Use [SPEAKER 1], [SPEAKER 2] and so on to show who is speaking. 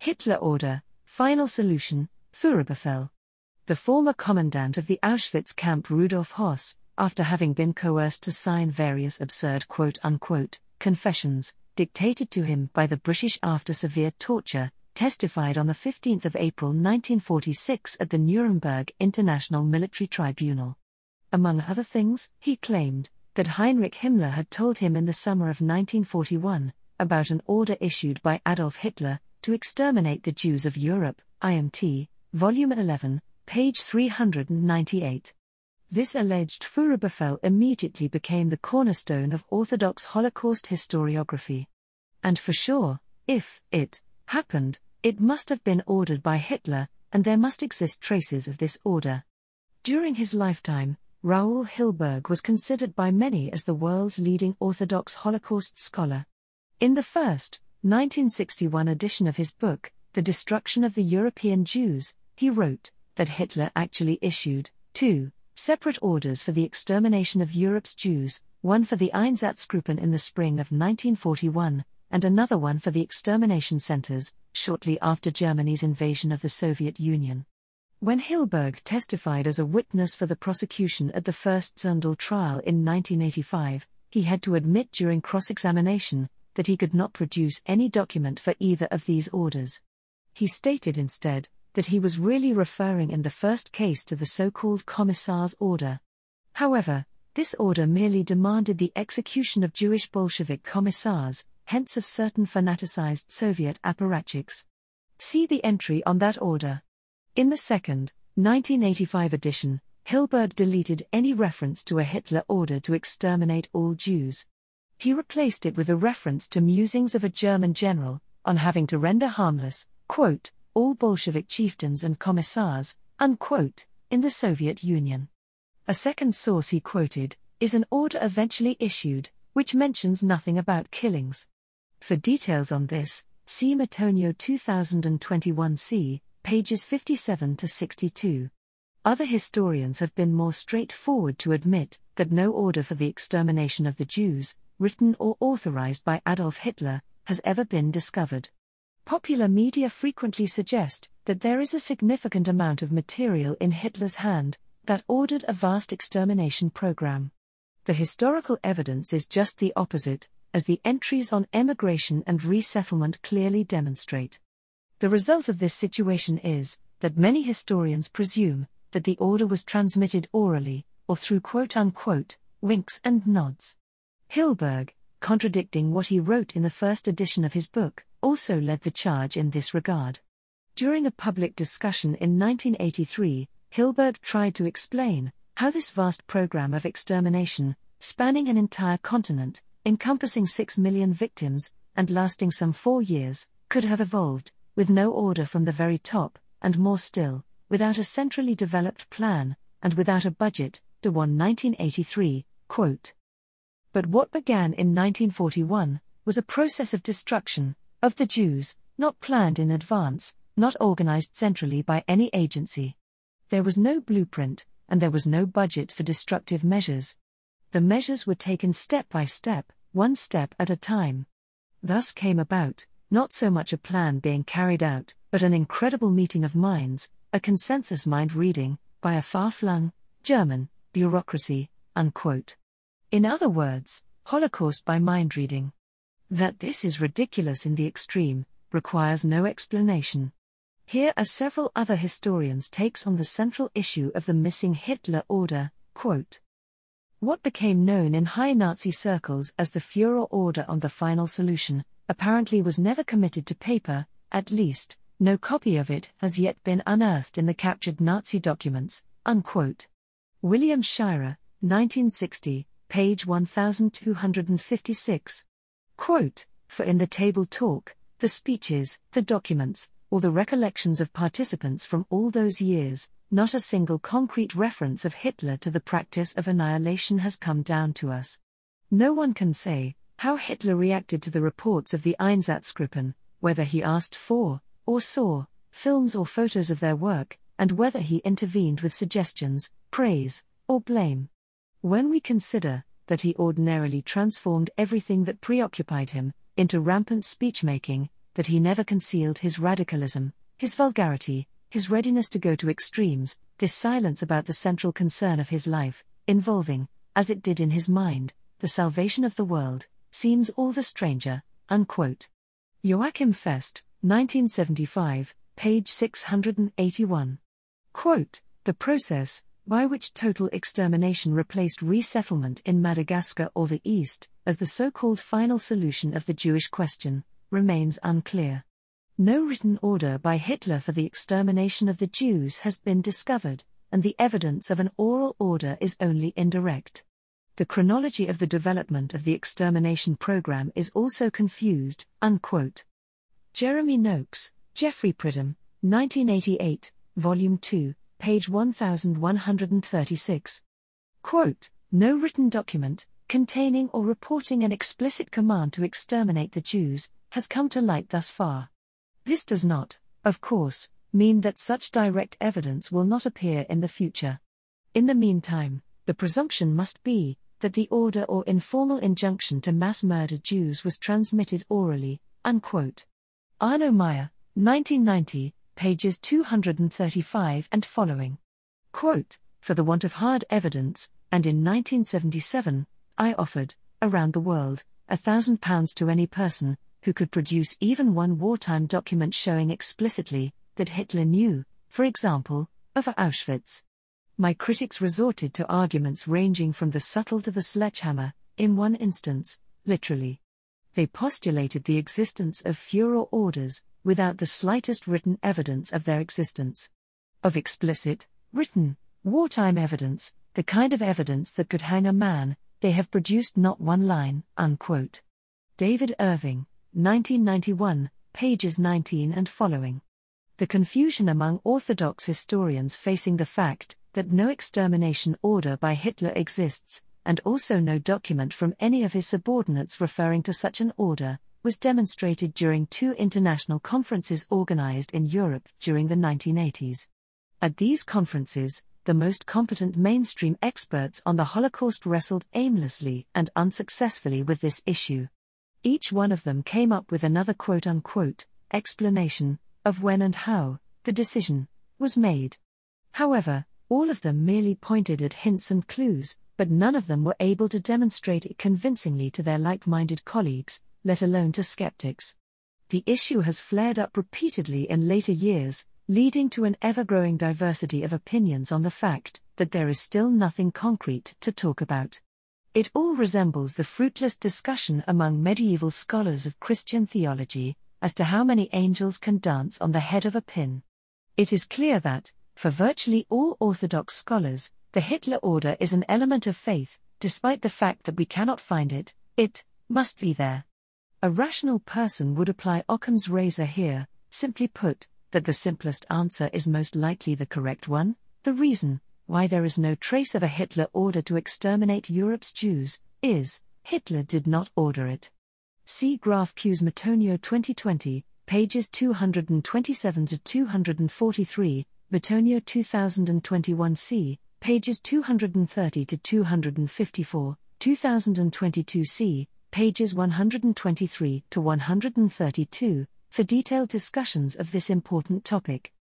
[SPEAKER 1] Hitler Order, Final Solution, Führerbefehl. The former commandant of the Auschwitz camp Rudolf Höss, after having been coerced to sign various absurd quote-unquote confessions, dictated to him by the British after severe torture, testified on 15 April 1946 at the Nuremberg International Military Tribunal. Among other things, he claimed that Heinrich Himmler had told him in the summer of 1941 about an order issued by Adolf Hitler to exterminate the Jews of Europe, IMT, Volume 11, page 398. This alleged Führerbefehl immediately became the cornerstone of Orthodox Holocaust historiography. And for sure, if it happened, it must have been ordered by Hitler, and there must exist traces of this order. During his lifetime, Raoul Hilberg was considered by many as the world's leading Orthodox Holocaust scholar. In the first, 1961 edition of his book, The Destruction of the European Jews, he wrote that Hitler actually issued 2 separate orders for the extermination of Europe's Jews, one for the Einsatzgruppen in the spring of 1941, and another one for the extermination centers, shortly after Germany's invasion of the Soviet Union. When Hilberg testified as a witness for the prosecution at the first Zundel trial in 1985, he had to admit during cross-examination that he could not produce any document for either of these orders. He stated instead that he was really referring in the first case to the so-called Commissar's Order. However, this order merely demanded the execution of Jewish Bolshevik commissars, hence of certain fanaticized Soviet apparatchiks. See the entry on that order. In the second, 1985 edition, Hilberg deleted any reference to a Hitler order to exterminate all Jews. He replaced it with a reference to musings of a German general, on having to render harmless, quote, all Bolshevik chieftains and commissars, unquote, in the Soviet Union. A second source he quoted is an order eventually issued, which mentions nothing about killings. For details on this, see Matonio 2021c, pages 57 to 62. Other historians have been more straightforward to admit that no order for the extermination of the Jews, written or authorized by Adolf Hitler, has ever been discovered. Popular media frequently suggest that there is a significant amount of material in Hitler's hand that ordered a vast extermination program. The historical evidence is just the opposite, as the entries on emigration and resettlement clearly demonstrate. The result of this situation is that many historians presume that the order was transmitted orally, or through quote-unquote, winks and nods. Hilberg, contradicting what he wrote in the first edition of his book, also led the charge in this regard. During a public discussion in 1983, Hilberg tried to explain how this vast program of extermination, spanning an entire continent, encompassing 6 million victims, and lasting some 4 years, could have evolved, with no order from the very top, and more still, without a centrally developed plan, and without a budget, de Won 1983, quote. But what began in 1941 was a process of destruction of the Jews, not planned in advance, not organized centrally by any agency. There was no blueprint, and there was no budget for destructive measures. The measures were taken step by step, one step at a time. Thus came about, not so much a plan being carried out, but an incredible meeting of minds, a consensus mind reading, by a far-flung, German, bureaucracy, unquote. In other words, Holocaust by mind reading. That this is ridiculous in the extreme, requires no explanation. Here are several other historians' takes on the central issue of the missing Hitler order, quote. What became known in high Nazi circles as the Führer Order on the Final Solution, apparently was never committed to paper, at least, no copy of it has yet been unearthed in the captured Nazi documents, unquote. William Shirer, 1960, page 1256. Quote, for in the table talk, the speeches, the documents, or the recollections of participants from all those years, not a single concrete reference of Hitler to the practice of annihilation has come down to us. No one can say how Hitler reacted to the reports of the Einsatzgruppen, whether he asked for, or saw, films or photos of their work, and whether he intervened with suggestions, praise, or blame. When we consider that he ordinarily transformed everything that preoccupied him into rampant speech-making, that he never concealed his radicalism, his vulgarity, his readiness to go to extremes, this silence about the central concern of his life, involving, as it did in his mind, the salvation of the world, seems all the stranger." Unquote. Joachim Fest, 1975, page 681. Quote, "The process, by which total extermination replaced resettlement in Madagascar or the East, as the so-called final solution of the Jewish question, remains unclear. No written order by Hitler for the extermination of the Jews has been discovered, and the evidence of an oral order is only indirect. The chronology of the development of the extermination program is also confused." Unquote. Jeremy Noakes, Jeffrey Pridham, 1988, Volume 2, page 1136. Quote, "No written document, containing or reporting an explicit command to exterminate the Jews, has come to light thus far. This does not, of course, mean that such direct evidence will not appear in the future. In the meantime, the presumption must be that the order or informal injunction to mass murder Jews was transmitted orally." Unquote. Arno Meyer, 1990, pages 235 and following. Quote, "For the want of hard evidence, and in 1977, I offered, around the world, £1,000 to any person who could produce even one wartime document showing explicitly that Hitler knew, for example, of Auschwitz. My critics resorted to arguments ranging from the subtle to the sledgehammer, in one instance, literally. They postulated the existence of Führer orders, without the slightest written evidence of their existence. Of explicit, written, wartime evidence, the kind of evidence that could hang a man, they have produced not one line." Unquote. David Irving, 1991, pages 19 and following. The confusion among Orthodox historians facing the fact that no extermination order by Hitler exists, and also no document from any of his subordinates referring to such an order, was demonstrated during two international conferences organized in Europe during the 1980s. At these conferences, the most competent mainstream experts on the Holocaust wrestled aimlessly and unsuccessfully with this issue. Each one of them came up with another quote-unquote explanation of when and how the decision was made. However, all of them merely pointed at hints and clues, but none of them were able to demonstrate it convincingly to their like-minded colleagues, let alone to skeptics. The issue has flared up repeatedly in later years, leading to an ever-growing diversity of opinions on the fact that there is still nothing concrete to talk about. It all resembles the fruitless discussion among medieval scholars of Christian theology as to how many angels can dance on the head of a pin. It is clear that, for virtually all Orthodox scholars, the Hitler order is an element of faith, despite the fact that we cannot find it. It must be there. A rational person would apply Occam's razor here, simply put, that the simplest answer is most likely the correct one. The reason why there is no trace of a Hitler order to exterminate Europe's Jews is, Hitler did not order it. See Graf Q's Metonio 2020, pages 227 to 243, Metonio 2021c, pages 230 to 254, 2022c, pages 123 to 132, for detailed discussions of this important topic.